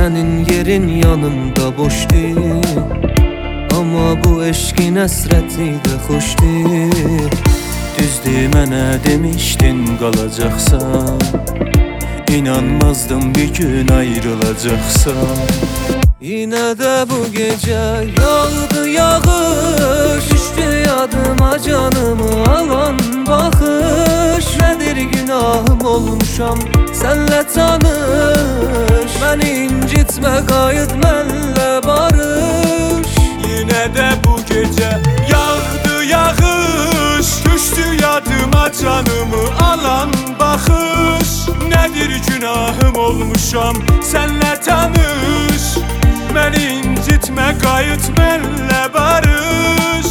Senin yerin yanımda boş değil, ama bu eşkin əsrəti də xoş değil. Düzdür, mənə demişdin qalacaqsan, İnanmazdım bir gün ayrılacaksan. Yine de bu gece yağdı yağış, düştü yadıma canımı alan bakış. Nedir günahım olmuşam senle tanış, beni incitme qayıt mənlə barış. Yine de bu gece yağdı yağış, düştü yadıma canımı alan bakış. Nedir günahım olmuşam senle tanış, beni incitme qayıt mənlə barış.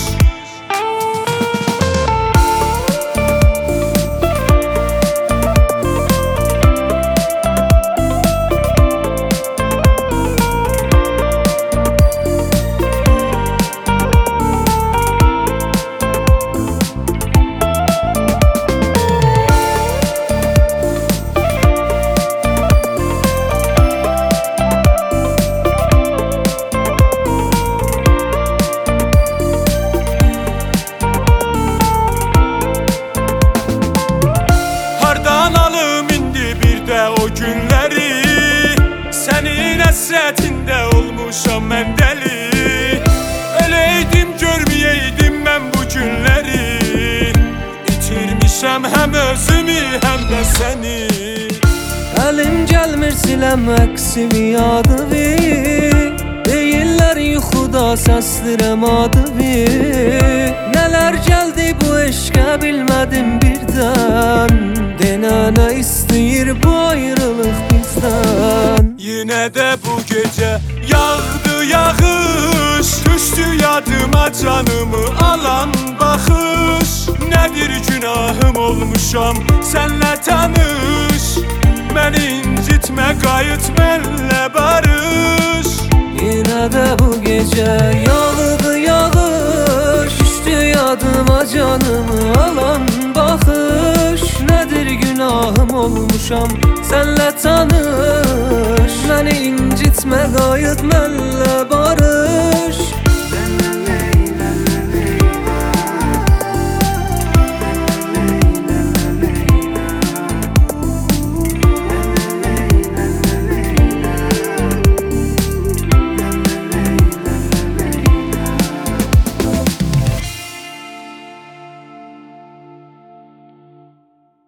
O günləri sənin həsrətində olmuşam mən dəli. Öləydim görməyəydim mən bu günləri, itirmişəm həm özümü həm də səni. Əlim gəlmir siləm əksimi yadıvi, deyirlər yuxuda səslirəm adıvi. Nələr gəldi bu eşqə bilmədim birdən, denənə istəyir bu ayrılıq bizdən. Yine de bu gece yağdı yağış, düştü yadıma canımı alan bakış. Nedir günahım olmuşam senle tanış, beni incitme qayıt mənlə barış. Yine de bu gece yağdı yağış, düştü yadıma canımı alan bakış. Nedir günahım olmuşam senle tanış, beni incitme qayıt mənlə barış.